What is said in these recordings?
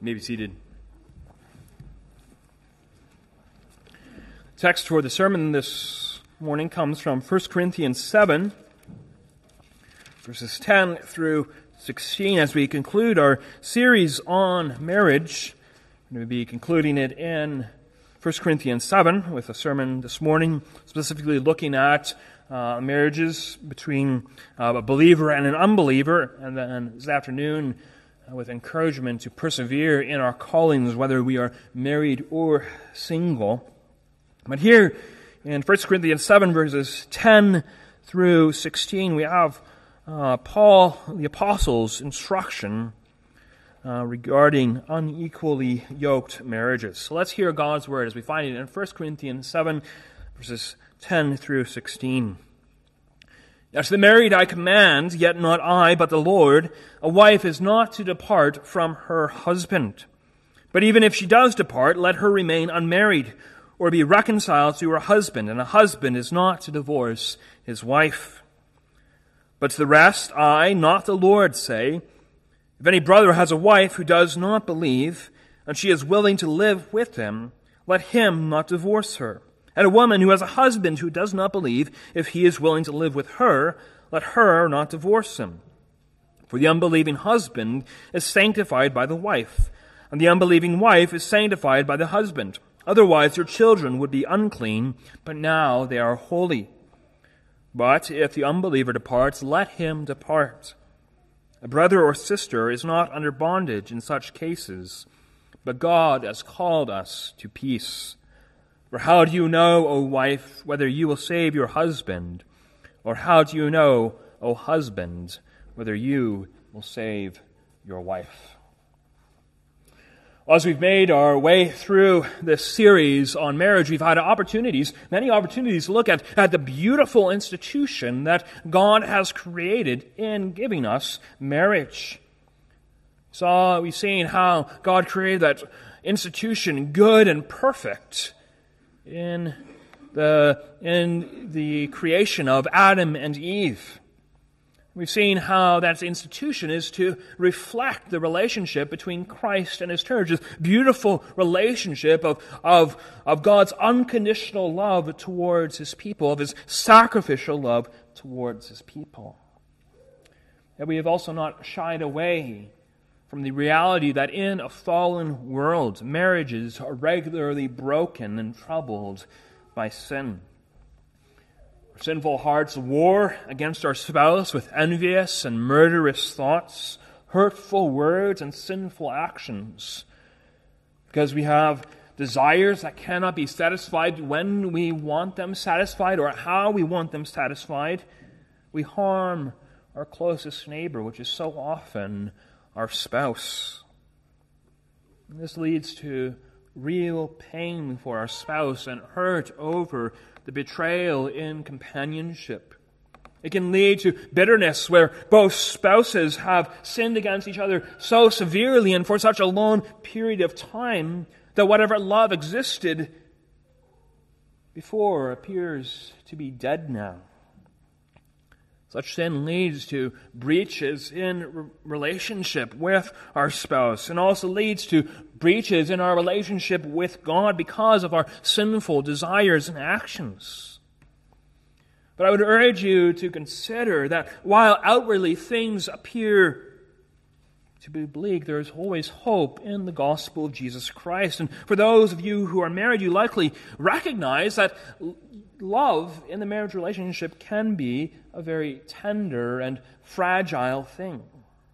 You may be seated. The text for the sermon this morning comes from 1 Corinthians 7, verses 10 through 16. As we conclude our series on marriage, we're going to be concluding it in 1 Corinthians 7 with a sermon this morning, specifically looking at marriages between a believer and an unbeliever, and then this afternoon with encouragement to persevere in our callings, whether we are married or single. But here in 1 Corinthians 7, verses 10 through 16, we have Paul, the Apostle's instruction regarding unequally yoked marriages. So let's hear God's word as we find it in 1 Corinthians 7, verses 10 through 16. As the married I command, yet not I, but the Lord, a wife is not to depart from her husband. But even if she does depart, let her remain unmarried, or be reconciled to her husband, and a husband is not to divorce his wife. But to the rest, I, not the Lord, say, if any brother has a wife who does not believe, and she is willing to live with him, let him not divorce her. And a woman who has a husband who does not believe, if he is willing to live with her, let her not divorce him. For the unbelieving husband is sanctified by the wife, and the unbelieving wife is sanctified by the husband. Otherwise your children would be unclean, but now they are holy. But if the unbeliever departs, let him depart. A brother or sister is not under bondage in such cases, but God has called us to peace. For how do you know, O wife, whether you will save your husband? Or how do you know, O husband, whether you will save your wife? As we've made our way through this series on marriage, we've had many opportunities to look at the beautiful institution that God has created in giving us marriage. We've seen how God created that institution good and perfect in the creation of Adam and Eve. We've seen how that institution is to reflect the relationship between Christ and His church, this beautiful relationship of God's unconditional love towards His people, of His sacrificial love towards His people. Yet we have also not shied away from the reality that in a fallen world, marriages are regularly broken and troubled by sin. Our sinful hearts war against our spouse with envious and murderous thoughts, hurtful words, and sinful actions. Because we have desires that cannot be satisfied when we want them satisfied or how we want them satisfied, we harm our closest neighbor, which is so often our spouse. And this leads to real pain for our spouse and hurt over the betrayal in companionship. It can lead to bitterness where both spouses have sinned against each other so severely and for such a long period of time that whatever love existed before appears to be dead now. Such sin leads to breaches in relationship with our spouse and also leads to breaches in our relationship with God because of our sinful desires and actions. But I would urge you to consider that while outwardly things appear to be bleak, there is always hope in the gospel of Jesus Christ. And for those of you who are married, you likely recognize that love in the marriage relationship can be a very tender and fragile thing.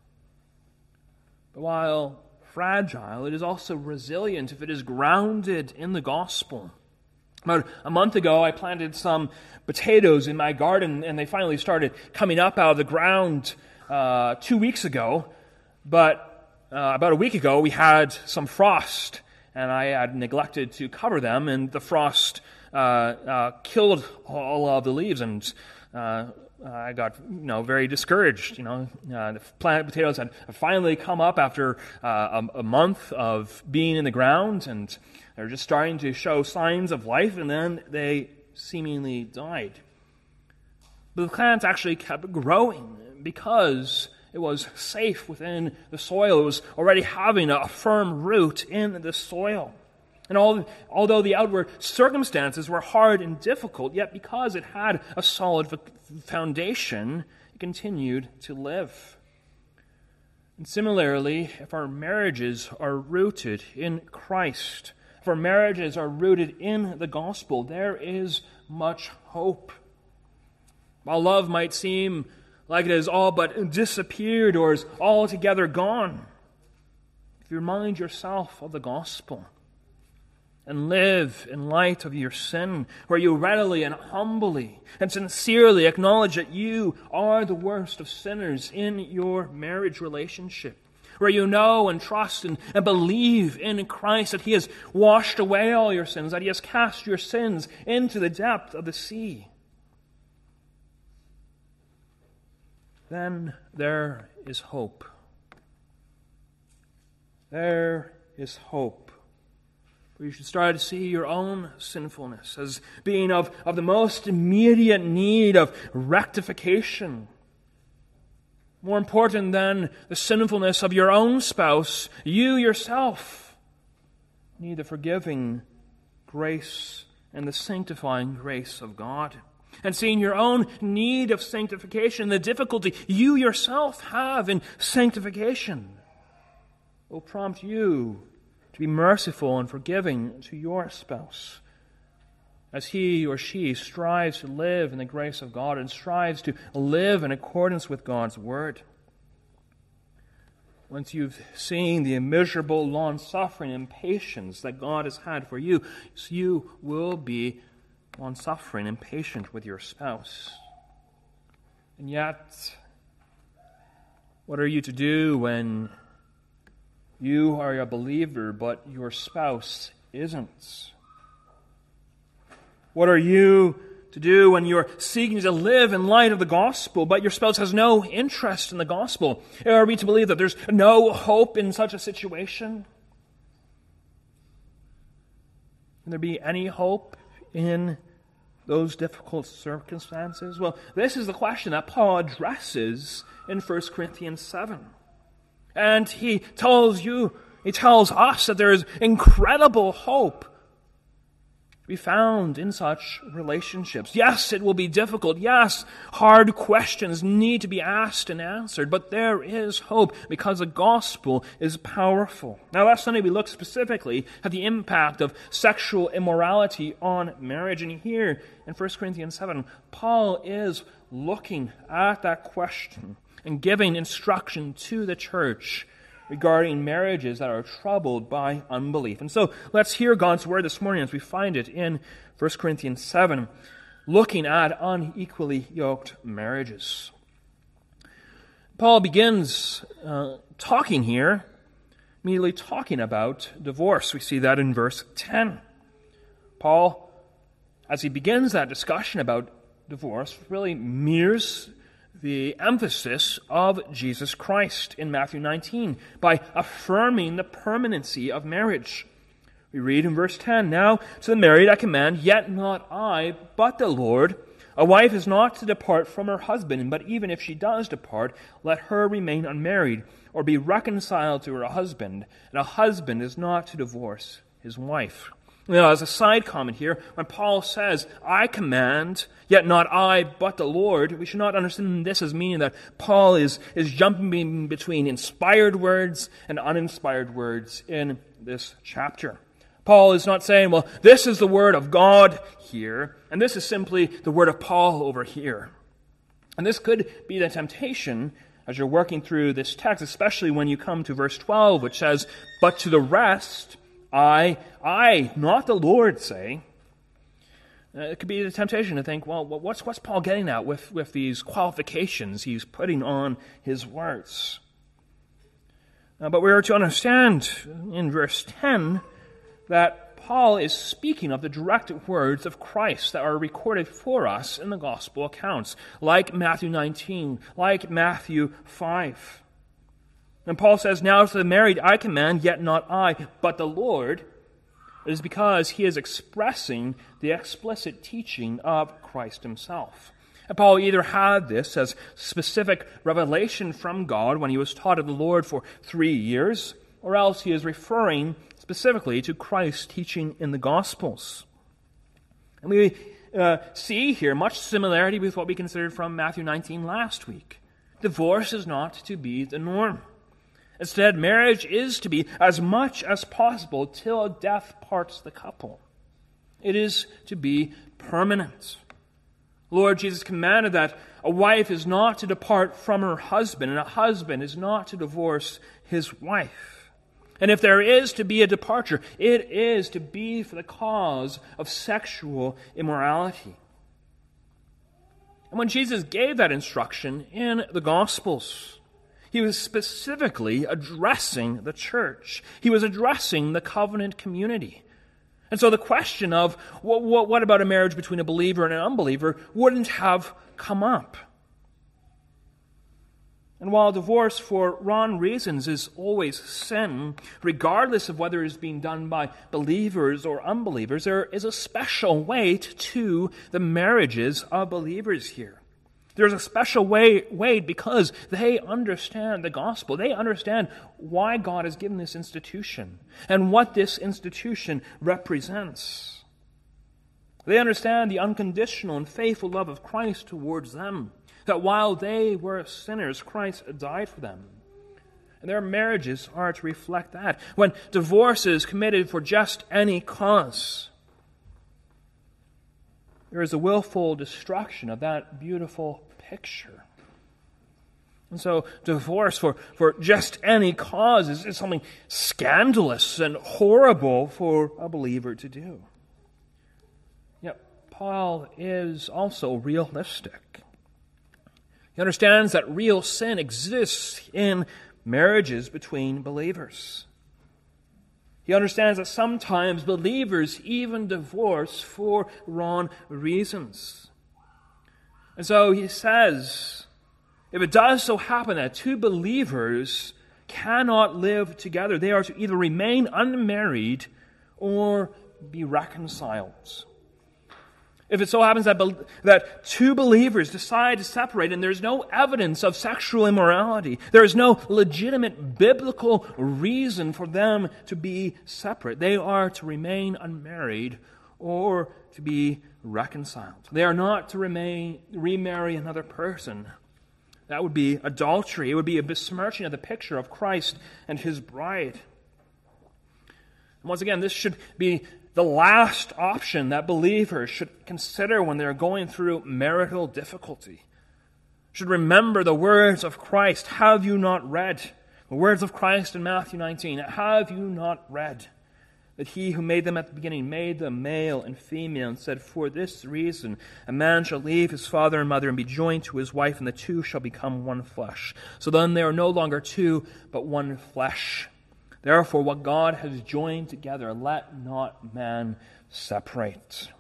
But while fragile, it is also resilient if it is grounded in the gospel. About a month ago, I planted some potatoes in my garden, and they finally started coming up out of the ground 2 weeks ago. But about a week ago, we had some frost, and I had neglected to cover them, and the frost killed all of the leaves, and I got very discouraged. The planted potatoes had finally come up after a month of being in the ground, and they're just starting to show signs of life, and then they seemingly died. But the plants actually kept growing because It was safe within the soil. It was already having a firm root in the soil. And although the outward circumstances were hard and difficult, yet because it had a solid foundation, it continued to live. And similarly, if our marriages are rooted in Christ, if our marriages are rooted in the gospel, there is much hope. While love might seem like it has all but disappeared or is altogether gone, if you remind yourself of the gospel and live in light of your sin, where you readily and humbly and sincerely acknowledge that you are the worst of sinners in your marriage relationship, where you know and trust and believe in Christ that He has washed away all your sins, that He has cast your sins into the depth of the sea, then there is hope. There is hope. You should start to see your own sinfulness as being of the most immediate need of rectification. More important than the sinfulness of your own spouse, you yourself need the forgiving grace and the sanctifying grace of God. And seeing your own need of sanctification, the difficulty you yourself have in sanctification, will prompt you to be merciful and forgiving to your spouse as he or she strives to live in the grace of God and strives to live in accordance with God's Word. Once you've seen the immeasurable long-suffering and patience that God has had for you, you will be long-suffering and patient with your spouse. And yet, what are you to do when you are a believer, but your spouse isn't? What are you to do when you're seeking to live in light of the gospel, but your spouse has no interest in the gospel? Are we to believe that there's no hope in such a situation? Can there be any hope in those difficult circumstances? Well, this is the question that Paul addresses in 1 Corinthians 7. And he tells us that there is incredible hope to be found in such relationships. Yes, it will be difficult. Yes, hard questions need to be asked and answered, but there is hope because the gospel is powerful. Now, last Sunday we looked specifically at the impact of sexual immorality on marriage, and here in 1 Corinthians 7, Paul is looking at that question and giving instruction to the church regarding marriages that are troubled by unbelief. And so let's hear God's word this morning as we find it in 1 Corinthians 7, looking at unequally yoked marriages. Paul begins immediately talking about divorce. We see that in verse 10. Paul, as he begins that discussion about divorce, really mirrors the emphasis of Jesus Christ in Matthew 19 by affirming the permanency of marriage. We read in verse 10, "Now to the married I command, yet not I, but the Lord. A wife is not to depart from her husband, but even if she does depart, let her remain unmarried, or be reconciled to her husband. And a husband is not to divorce his wife." Now, as a side comment here, when Paul says, "I command, yet not I, but the Lord," we should not understand this as meaning that Paul is jumping between inspired words and uninspired words in this chapter. Paul is not saying, well, this is the word of God here, and this is simply the word of Paul over here. And this could be the temptation as you're working through this text, especially when you come to verse 12, which says, "But to the rest, I, not the Lord, say." It could be the temptation to think, well, what's Paul getting at with these qualifications he's putting on his words? But we are to understand in verse 10 that Paul is speaking of the direct words of Christ that are recorded for us in the gospel accounts, like Matthew 19, like Matthew 5. And Paul says, "Now to the married I command, yet not I, but the Lord." It is because he is expressing the explicit teaching of Christ himself. And Paul either had this as specific revelation from God when he was taught of the Lord for 3 years, or else he is referring specifically to Christ's teaching in the Gospels. And we see here much similarity with what we considered from Matthew 19 last week. Divorce is not to be the norm. Instead, marriage is to be, as much as possible, till death parts the couple. It is to be permanent. Lord Jesus commanded that a wife is not to depart from her husband, and a husband is not to divorce his wife. And if there is to be a departure, it is to be for the cause of sexual immorality. And when Jesus gave that instruction in the Gospels, he was specifically addressing the church. He was addressing the covenant community. And so the question of what about a marriage between a believer and an unbeliever wouldn't have come up. And while divorce for wrong reasons is always sin, regardless of whether it is being done by believers or unbelievers, there is a special weight to the marriages of believers here. There's a special weight because they understand the gospel. They understand why God has given this institution and what this institution represents. They understand the unconditional and faithful love of Christ towards them, that while they were sinners, Christ died for them. And their marriages are to reflect that. When divorce is committed for just any cause, there is a willful destruction of that beautiful picture. And so divorce for just any cause is something scandalous and horrible for a believer to do. Yet Paul is also realistic. He understands that real sin exists in marriages between believers. He understands that sometimes believers even divorce for wrong reasons. And so he says, if it does so happen that two believers cannot live together, they are to either remain unmarried or be reconciled. If it so happens that two believers decide to separate and there's no evidence of sexual immorality, there is no legitimate biblical reason for them to be separate, they are to remain unmarried or to be reconciled. They are not to remarry another person. That would be adultery. It would be a besmirching of the picture of Christ and his bride. And once again, this should be the last option that believers should consider when they're going through marital difficulty. Should remember the words of Christ. Have you not read? The words of Christ in Matthew 19. Have you not read that he who made them at the beginning made them male and female, and said, for this reason a man shall leave his father and mother and be joined to his wife, and the two shall become one flesh. So then they are no longer two, but one flesh. Therefore, what God has joined together, let not man separate.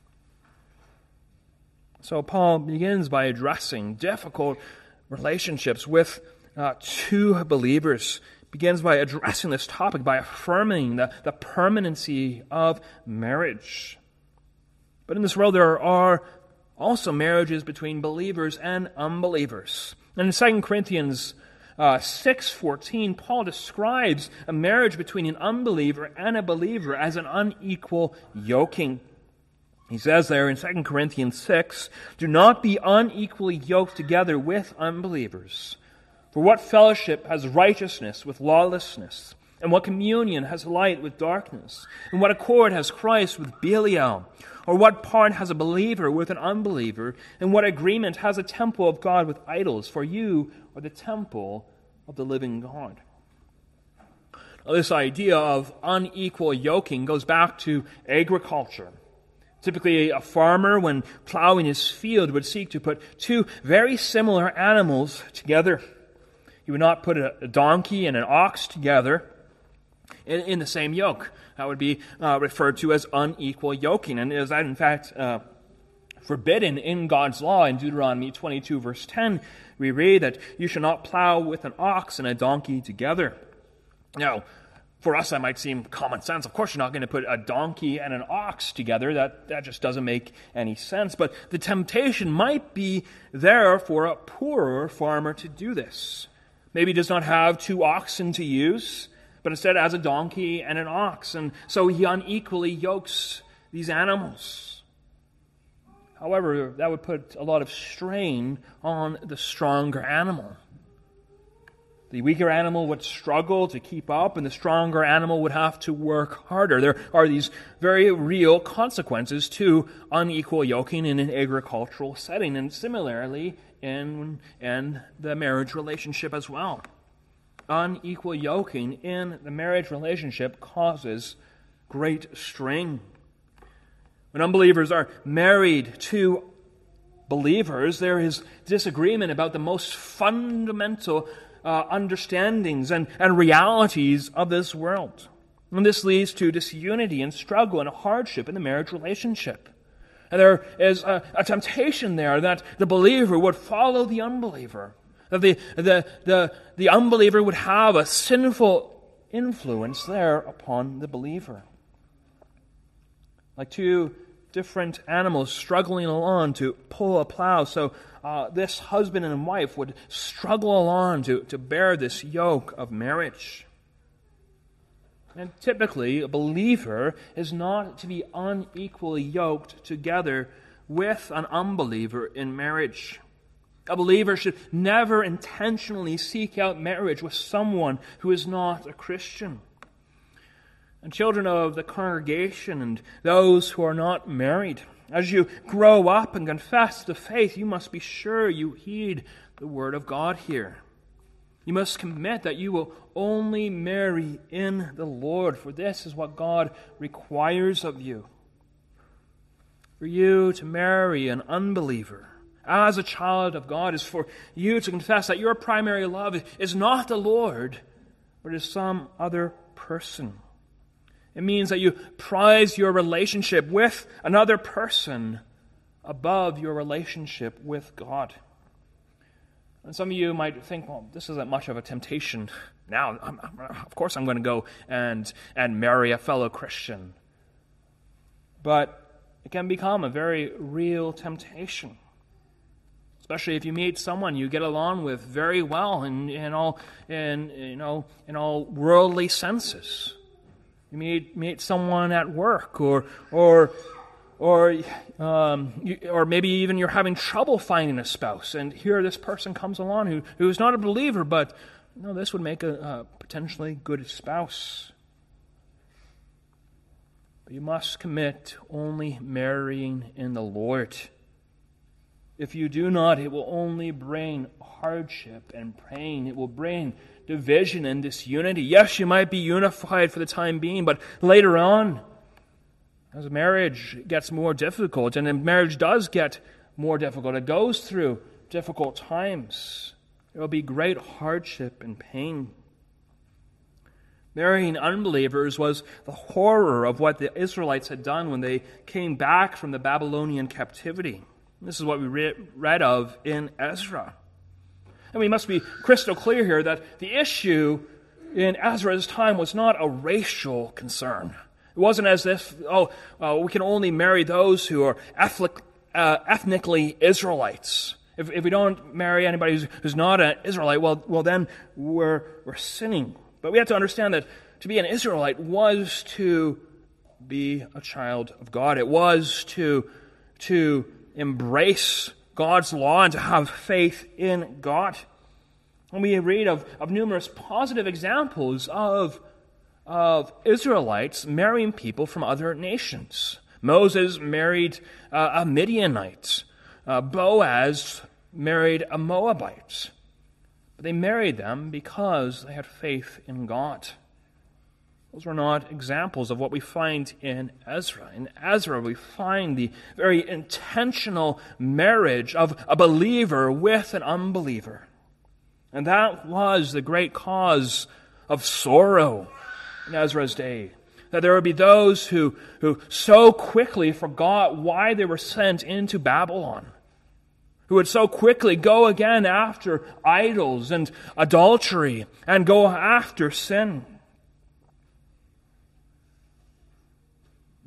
So Paul begins by addressing difficult relationships with two believers. Begins by addressing this topic, by affirming the permanency of marriage. But in this world, there are also marriages between believers and unbelievers. And in 2 Corinthians 6:14, Paul describes a marriage between an unbeliever and a believer as an unequal yoking. He says there in 2 Corinthians 6, do not be unequally yoked together with unbelievers. For what fellowship has righteousness with lawlessness? And what communion has light with darkness? And what accord has Christ with Belial? Or what part has a believer with an unbeliever? And what agreement has a temple of God with idols? For you are the temple of the living God. Now, this idea of unequal yoking goes back to agriculture. Typically, a farmer, when plowing his field, would seek to put two very similar animals together. He would not put a donkey and an ox together in the same yoke. That would be referred to as unequal yoking. And is that, in fact, forbidden in God's law? In Deuteronomy 22, verse 10, we read that you shall not plow with an ox and a donkey together. Now, For us, that might seem common sense. Of course, you're not going to put a donkey and an ox together. That just doesn't make any sense. But the temptation might be there for a poorer farmer to do this. Maybe he does not have 2 oxen to use, but instead has a donkey and an ox. And so he unequally yokes these animals. However, that would put a lot of strain on the stronger animal. The weaker animal would struggle to keep up, and the stronger animal would have to work harder. There are these very real consequences to unequal yoking in an agricultural setting, and similarly in the marriage relationship as well. Unequal yoking in the marriage relationship causes great strain. When unbelievers are married to believers, there is disagreement about the most fundamental understandings and realities of this world. And this leads to disunity and struggle and hardship in the marriage relationship. And there is a temptation there that the believer would follow the unbeliever, that the unbeliever would have a sinful influence there upon the believer. Like 2 different animals struggling along to pull a plow, so this husband and wife would struggle along to bear this yoke of marriage. And typically, a believer is not to be unequally yoked together with an unbeliever in marriage. A believer should never intentionally seek out marriage with someone who is not a Christian. And children of the congregation and those who are not married, as you grow up and confess the faith, you must be sure you heed the word of God here. You must commit that you will only marry in the Lord, for this is what God requires of you. For you to marry an unbeliever as a child of God is for you to confess that your primary love is not the Lord, but is some other person. It means that you prize your relationship with another person above your relationship with God. And some of you might think, well, this isn't much of a temptation. Now, of course I'm going to go and marry a fellow Christian. But it can become a very real temptation. Especially if you meet someone you get along with very well in all worldly senses. You meet someone at work, or maybe even you're having trouble finding a spouse, and here this person comes along who is not a believer, but this would make a potentially good spouse. But you must commit only marrying in the Lord. If you do not, it will only bring hardship and pain. It will bring division and disunity. Yes, you might be unified for the time being, but later on, as marriage gets more difficult, and marriage does get more difficult, it goes through difficult times, there will be great hardship and pain. Marrying unbelievers was the horror of what the Israelites had done when they came back from the Babylonian captivity. This is what we read of in Ezra. And we must be crystal clear here that the issue in Ezra's time was not a racial concern. It wasn't as if, we can only marry those who are ethnically Israelites. If we don't marry anybody who's not an Israelite, well then we're sinning. But we have to understand that to be an Israelite was to be a child of God. It was to embrace God's law and to have faith in God. And we read of numerous positive examples of Israelites marrying people from other nations. Moses married a Midianite. Boaz married a Moabite. But they married them because they had faith in God. Those were not examples of what we find in Ezra. In Ezra, we find the very intentional marriage of a believer with an unbeliever. And that was the great cause of sorrow in Ezra's day. That there would be those who so quickly forgot why they were sent into Babylon, who would so quickly go again after idols and adultery and go after sin.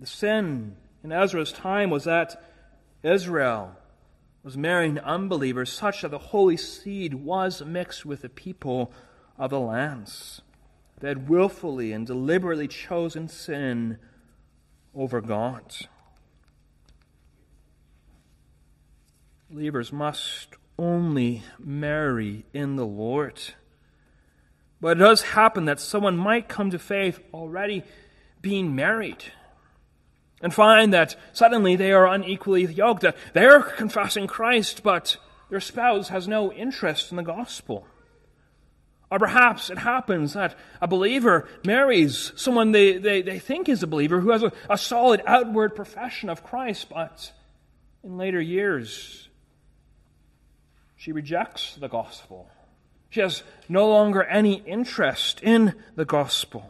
The sin in Ezra's time was that Israel was marrying unbelievers such that the holy seed was mixed with the people of the lands. They had willfully and deliberately chosen sin over God. Believers must only marry in the Lord. But it does happen that someone might come to faith already being married and find that suddenly they are unequally yoked, that they're confessing Christ, but their spouse has no interest in the gospel. Or perhaps it happens that a believer marries someone they think is a believer who has a solid outward profession of Christ, but in later years she rejects the gospel. She has no longer any interest in the gospel.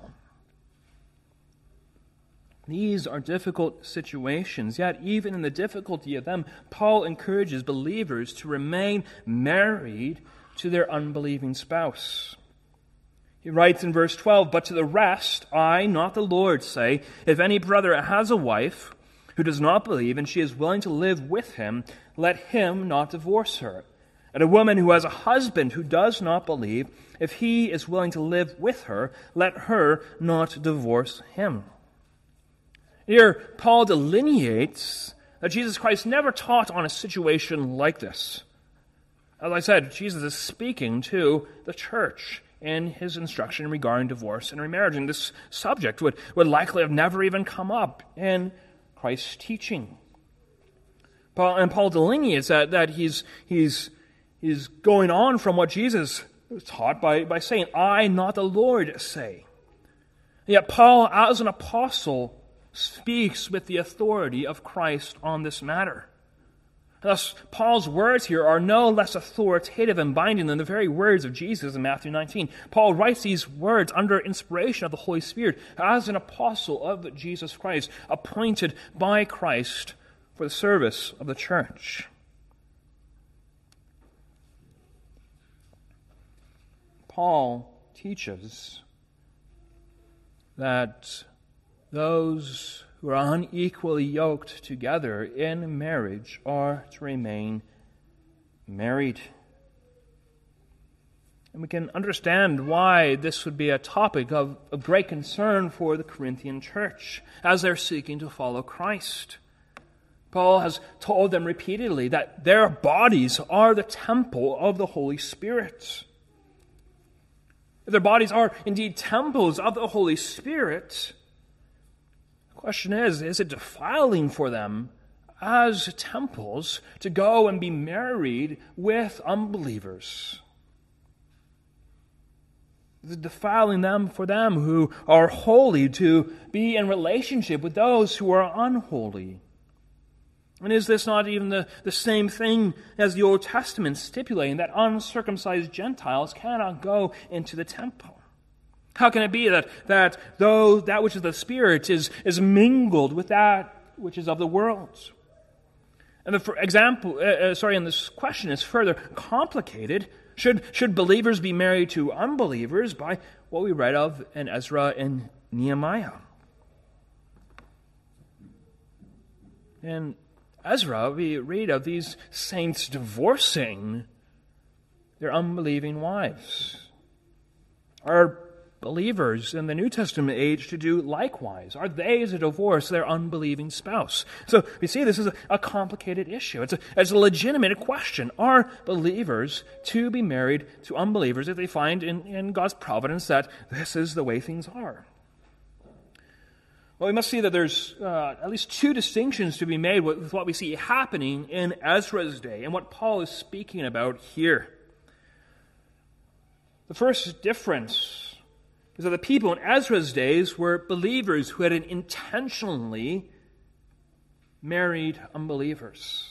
These are difficult situations, yet even in the difficulty of them, Paul encourages believers to remain married to their unbelieving spouse. He writes in verse 12, "But to the rest, I, not the Lord, say, if any brother has a wife who does not believe and she is willing to live with him, let him not divorce her. And a woman who has a husband who does not believe, if he is willing to live with her, let her not divorce him." Here, Paul delineates that Jesus Christ never taught on a situation like this. As I said, Jesus is speaking to the church in his instruction regarding divorce and remarriage. And this subject would likely have never even come up in Christ's teaching. Paul delineates that he's going on from what Jesus taught by saying, "I, not the Lord, say." Yet Paul, as an apostle, speaks with the authority of Christ on this matter. Thus, Paul's words here are no less authoritative and binding than the very words of Jesus in Matthew 19. Paul writes these words under inspiration of the Holy Spirit as an apostle of Jesus Christ, appointed by Christ for the service of the church. Paul teaches that those who are unequally yoked together in marriage are to remain married. And we can understand why this would be a topic of great concern for the Corinthian church as they're seeking to follow Christ. Paul has told them repeatedly that their bodies are the temple of the Holy Spirit. If their bodies are indeed temples of the Holy Spirit, the question is it defiling for them as temples to go and be married with unbelievers? Is it defiling them for them who are holy to be in relationship with those who are unholy? And is this not even the same thing as the Old Testament stipulating that uncircumcised Gentiles cannot go into the temple? How can it be that though that which is the Spirit is mingled with that which is of the world? And and this question is further complicated. Should believers be married to unbelievers by what we read of in Ezra and Nehemiah? In Ezra, we read of these saints divorcing their unbelieving wives. Are believers in the New Testament age to do likewise? Are they to divorce their unbelieving spouse? So we see this is a complicated issue. It's a legitimate question. Are believers to be married to unbelievers if they find in God's providence that this is the way things are? Well, we must see that there's at least two distinctions to be made with what we see happening in Ezra's day and what Paul is speaking about here. The first difference is that the people in Ezra's days were believers who had intentionally married unbelievers.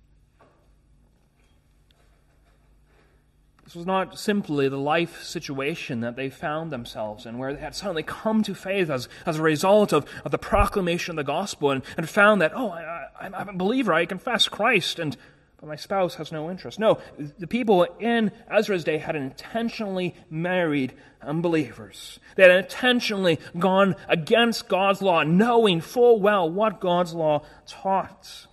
This was not simply the life situation that they found themselves in, where they had suddenly come to faith as a result of the proclamation of the gospel and found that, I'm a believer, I confess Christ, and but my spouse has no interest. No, the people in Ezra's day had intentionally married unbelievers. They had intentionally gone against God's law, knowing full well what God's law taught.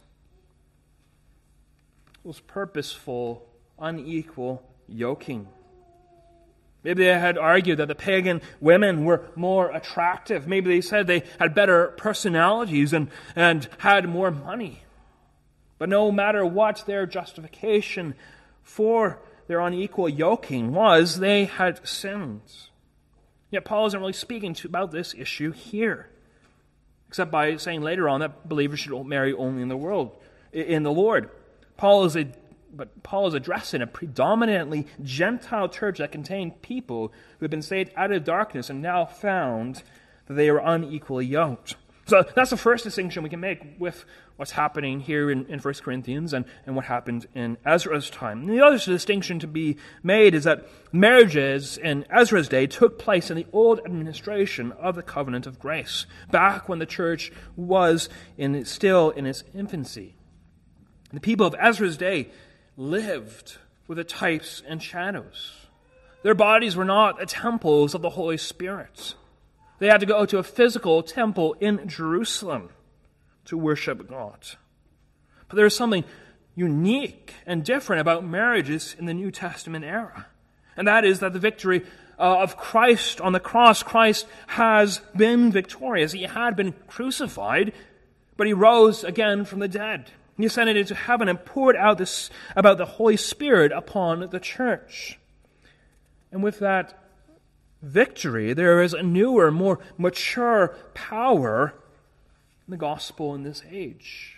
It was purposeful, unequal yoking. Maybe they had argued that the pagan women were more attractive. Maybe they said they had better personalities and had more money. But no matter what their justification for their unequal yoking was, they had sinned. Yet Paul isn't really speaking about this issue here, except by saying later on that believers should marry only in the Lord. Paul is addressing a predominantly Gentile church that contained people who had been saved out of darkness and now found that they were unequally yoked. So that's the first distinction we can make with what's happening here in 1 Corinthians and what happened in Ezra's time. And the other distinction to be made is that marriages in Ezra's day took place in the old administration of the covenant of grace, back when the church was still in its infancy. The people of Ezra's day lived with the types and shadows. Their bodies were not the temples of the Holy Spirit. They had to go to a physical temple in Jerusalem to worship God. But there is something unique and different about marriages in the New Testament era. And that is that the victory of Christ on the cross, Christ has been victorious. He had been crucified, but he rose again from the dead. He ascended into heaven and poured out this about the Holy Spirit upon the church. And with that victory, there is a newer, more mature power in the gospel in this age.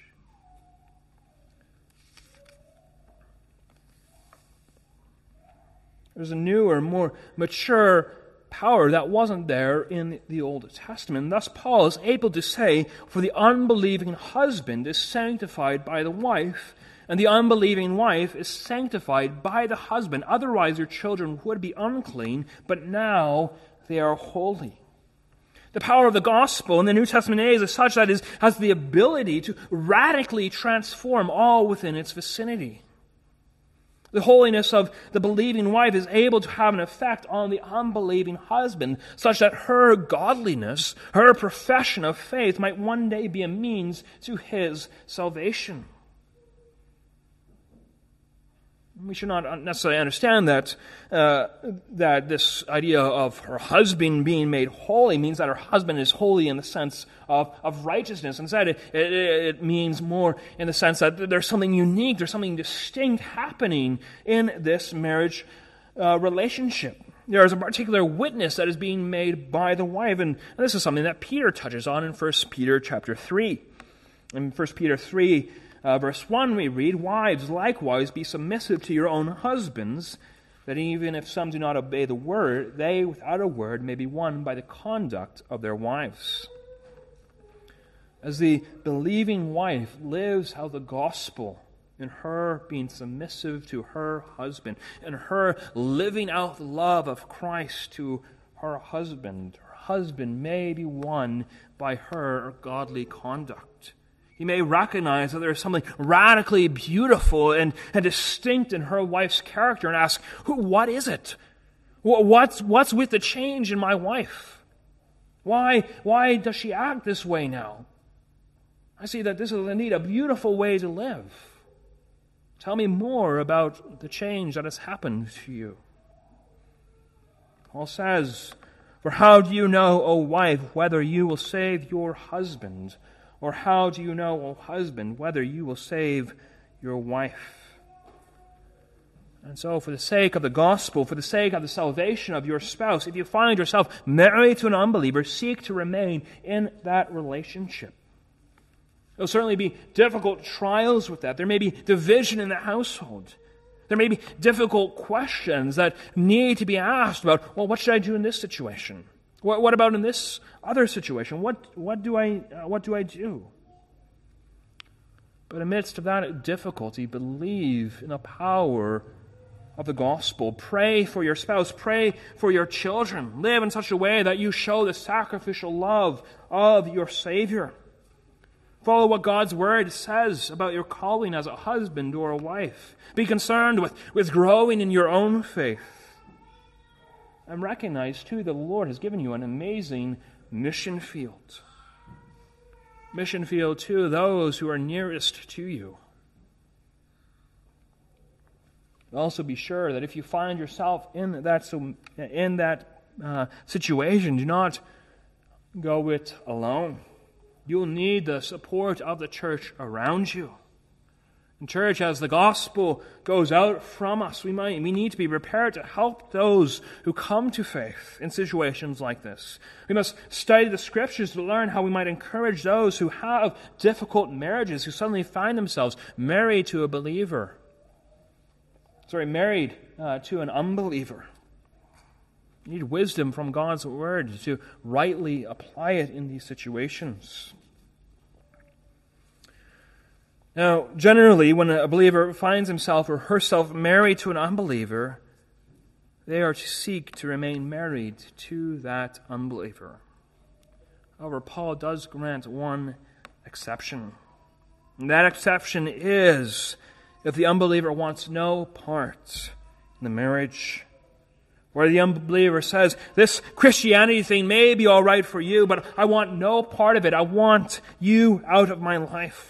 There's a newer, more mature power that wasn't there in the Old Testament. And thus Paul is able to say, for the unbelieving husband is sanctified by the wife, and the unbelieving wife is sanctified by the husband. Otherwise your children would be unclean, but now they are holy. The power of the gospel in the New Testament age is such that it has the ability to radically transform all within its vicinity. The holiness of the believing wife is able to have an effect on the unbelieving husband, such that her godliness, her profession of faith might one day be a means to his salvation. We should not necessarily understand that this idea of her husband being made holy means that her husband is holy in the sense of righteousness. Instead, it means more in the sense that there's something unique, there's something distinct happening in this marriage relationship. There is a particular witness that is being made by the wife, and this is something that Peter touches on in 1 Peter chapter 3. In 1 Peter 3, verse 1, we read, "Wives, likewise, be submissive to your own husbands, that even if some do not obey the word, they without a word may be won by the conduct of their wives." As the believing wife lives out the gospel in her being submissive to her husband, and her living out the love of Christ to her husband may be won by her godly conduct. He may recognize that there is something radically beautiful and distinct in her wife's character and ask, what is it? What's with the change in my wife? Why does she act this way now? I see that this is indeed a beautiful way to live. Tell me more about the change that has happened to you. Paul says, "For how do you know, O wife, whether you will save your husband? Or how do you know, O husband, whether you will save your wife?" And so, for the sake of the gospel, for the sake of the salvation of your spouse, if you find yourself married to an unbeliever, seek to remain in that relationship. There will certainly be difficult trials with that. There may be division in the household. There may be difficult questions that need to be asked about, well, what should I do in this situation? What about in this other situation? What do I do? But amidst of that difficulty, believe in the power of the gospel. Pray for your spouse. Pray for your children. Live in such a way that you show the sacrificial love of your Savior. Follow what God's Word says about your calling as a husband or a wife. Be concerned with growing in your own faith. And recognize, too, that the Lord has given you an amazing mission field. Mission field to those who are nearest to you. Also be sure that if you find yourself in that situation, do not go it alone. You'll need the support of the church around you. In church, as the gospel goes out from us, we need to be prepared to help those who come to faith in situations like this. We must study the Scriptures to learn how we might encourage those who have difficult marriages, who suddenly find themselves married to an unbeliever. You need wisdom from God's Word to rightly apply it in these situations. Now, generally, when a believer finds himself or herself married to an unbeliever, they are to seek to remain married to that unbeliever. However, Paul does grant one exception. And that exception is if the unbeliever wants no part in the marriage, where the unbeliever says, this Christianity thing may be all right for you, but I want no part of it. I want you out of my life.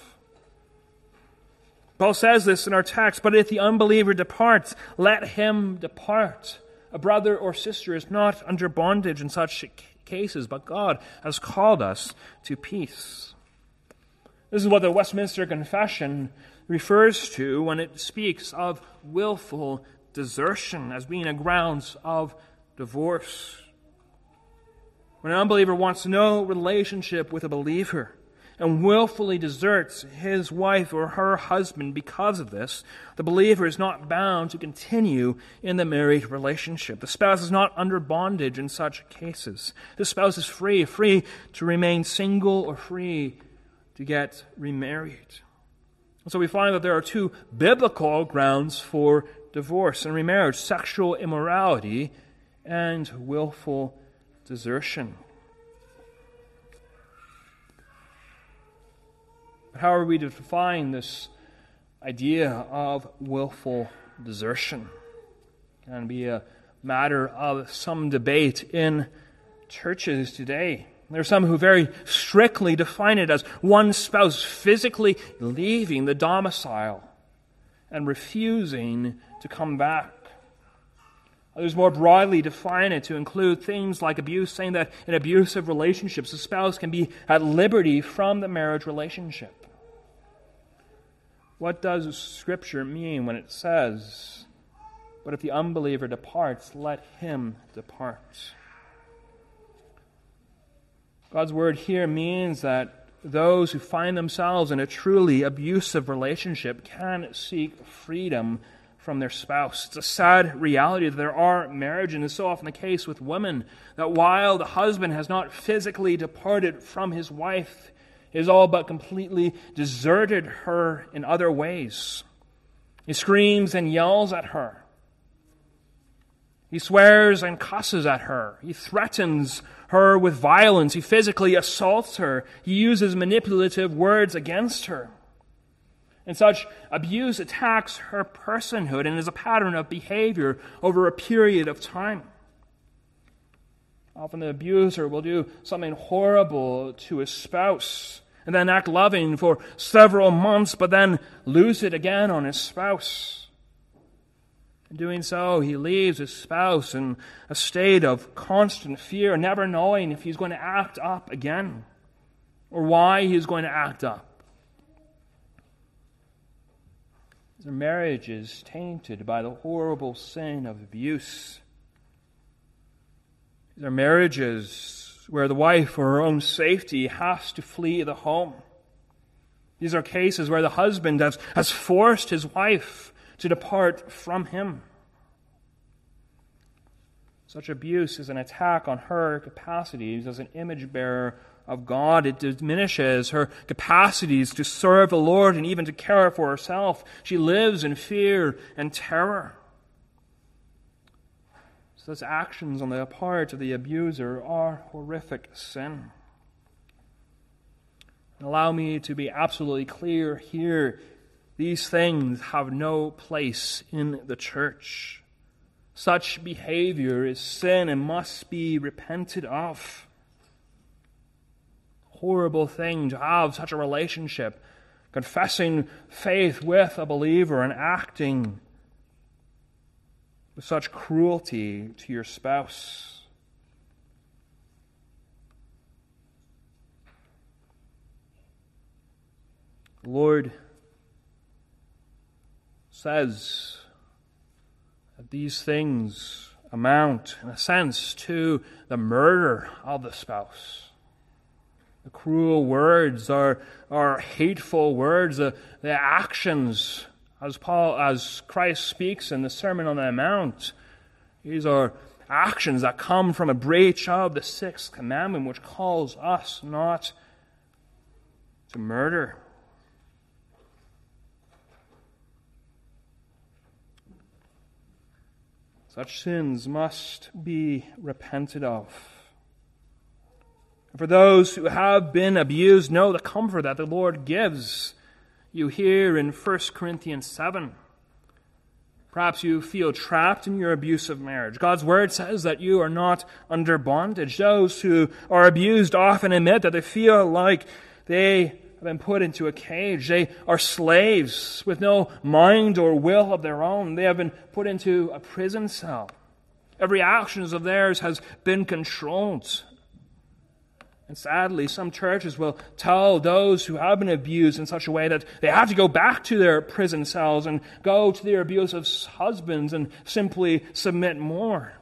Paul says this in our text, but if the unbeliever departs, let him depart. A brother or sister is not under bondage in such cases, but God has called us to peace. This is what the Westminster Confession refers to when it speaks of willful desertion as being a grounds of divorce. When an unbeliever wants no relationship with a believer and willfully deserts his wife or her husband because of this, the believer is not bound to continue in the married relationship. The spouse is not under bondage in such cases. The spouse is free to remain single or free to get remarried. And so we find that there are two biblical grounds for divorce and remarriage: sexual immorality and willful desertion. How are we to define this idea of willful desertion? It can be a matter of some debate in churches today. There are some who very strictly define it as one spouse physically leaving the domicile and refusing to come back. Others more broadly define it to include things like abuse, saying that in abusive relationships, the spouse can be at liberty from the marriage relationship. What does Scripture mean when it says, but if the unbeliever departs, let him depart? God's word here means that those who find themselves in a truly abusive relationship can seek freedom from their spouse. It's a sad reality that there are marriages, and it's so often the case with women, that while the husband has not physically departed from his wife, he has all but completely deserted her in other ways. He screams and yells at her. He swears and cusses at her. He threatens her with violence. He physically assaults her. He uses manipulative words against her. And such abuse attacks her personhood and is a pattern of behavior over a period of time. Often the abuser will do something horrible to his spouse and then act loving for several months, but then lose it again on his spouse. In doing so, he leaves his spouse in a state of constant fear, never knowing if he's going to act up again or why he's going to act up. Their marriage is tainted by the horrible sin of abuse. These are marriages where the wife, for her own safety, has to flee the home. These are cases where the husband has forced his wife to depart from him. Such abuse is an attack on her capacities as an image bearer of God. It diminishes her capacities to serve the Lord and even to care for herself. She lives in fear and terror. Such actions on the part of the abuser are horrific sin. Allow me to be absolutely clear here. These things have no place in the church. Such behavior is sin and must be repented of. Horrible thing to have such a relationship, confessing faith with a believer and acting with such cruelty to your spouse. The Lord says that these things amount, in a sense, to the murder of the spouse. The cruel words are hateful words. The actions, as Christ speaks in the Sermon on the Mount, these are actions that come from a breach of the sixth commandment, which calls us not to murder. Such sins must be repented of. And for those who have been abused, know the comfort that the Lord gives you here in 1 Corinthians 7. Perhaps you feel trapped in your abusive marriage. God's word says that you are not under bondage. Those who are abused often admit that they feel like they have been put into a cage. They are slaves with no mind or will of their own. They have been put into a prison cell. Every action of theirs has been controlled. And sadly, some churches will tell those who have been abused in such a way that they have to go back to their prison cells and go to their abusive husbands and simply submit more.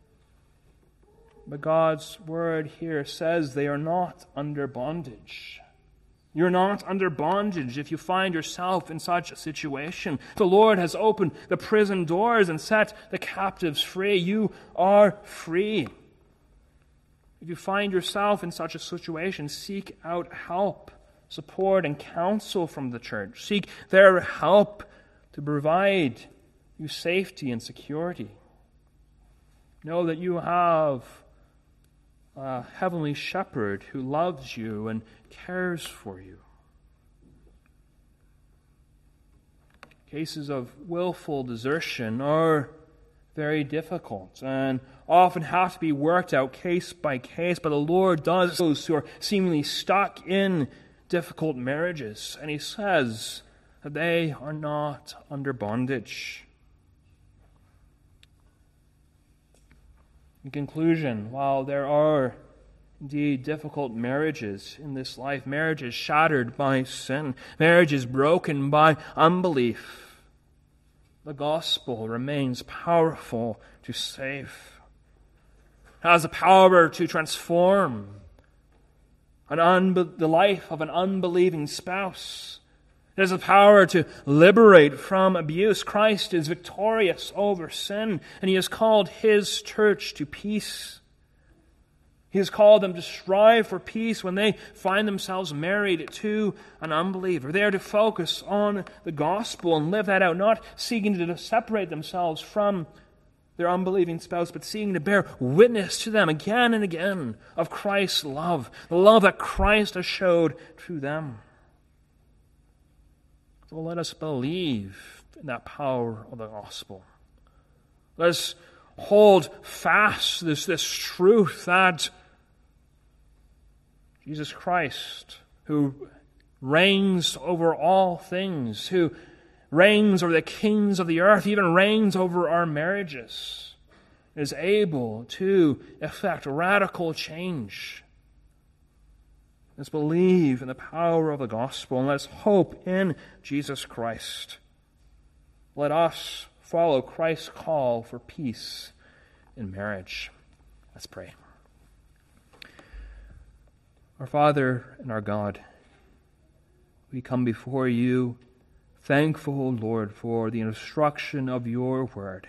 But God's word here says they are not under bondage. You're not under bondage if you find yourself in such a situation. The Lord has opened the prison doors and set the captives free. You are free. If you find yourself in such a situation, seek out help, support, and counsel from the church. Seek their help to provide you safety and security. Know that you have a heavenly shepherd who loves you and cares for you. Cases of willful desertion are very difficult and often have to be worked out case by case, but the Lord does those who are seemingly stuck in difficult marriages, and He says that they are not under bondage. In conclusion, while there are indeed difficult marriages in this life, marriages shattered by sin, marriages broken by unbelief, the gospel remains powerful to save. It has the power to transform the life of an unbelieving spouse. It has the power to liberate from abuse. Christ is victorious over sin, and He has called His church to peace. He has called them to strive for peace when they find themselves married to an unbeliever. They are to focus on the gospel and live that out, not seeking to separate themselves from their unbelieving spouse, but seeking to bear witness to them again and again of Christ's love, the love that Christ has showed to them. So let us believe in that power of the gospel. Let us hold fast this truth that Jesus Christ, who reigns over all things, who reigns over the kings of the earth, even reigns over our marriages, is able to effect radical change. Let's believe in the power of the gospel, and let's hope in Jesus Christ. Let us follow Christ's call for peace in marriage. Let's pray. Our Father and our God, we come before you thankful, Lord, for the instruction of your word.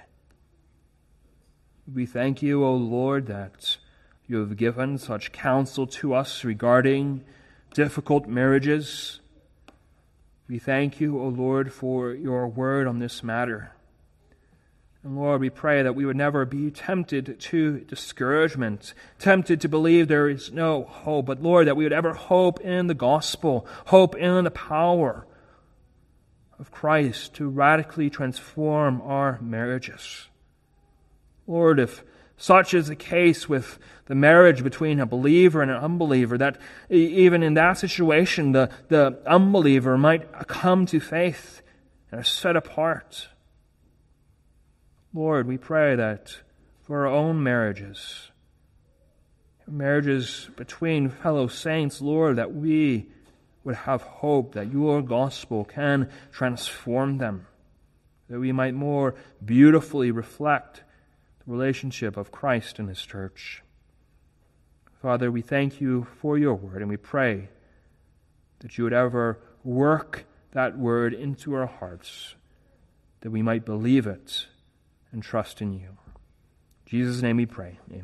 We thank you, O Lord, that you have given such counsel to us regarding difficult marriages. We thank you, O Lord, for your word on this matter. And Lord, we pray that we would never be tempted to discouragement, tempted to believe there is no hope, but Lord, that we would ever hope in the gospel, hope in the power of Christ to radically transform our marriages. Lord, if such is the case with the marriage between a believer and an unbeliever, that even in that situation, the unbeliever might come to faith and are set apart. Lord, we pray that for our own marriages between fellow saints, Lord, that we would have hope that your gospel can transform them, that we might more beautifully reflect the relationship of Christ and His church. Father, we thank you for your word, and we pray that you would ever work that word into our hearts, that we might believe it and trust in you. In Jesus' name we pray. Amen.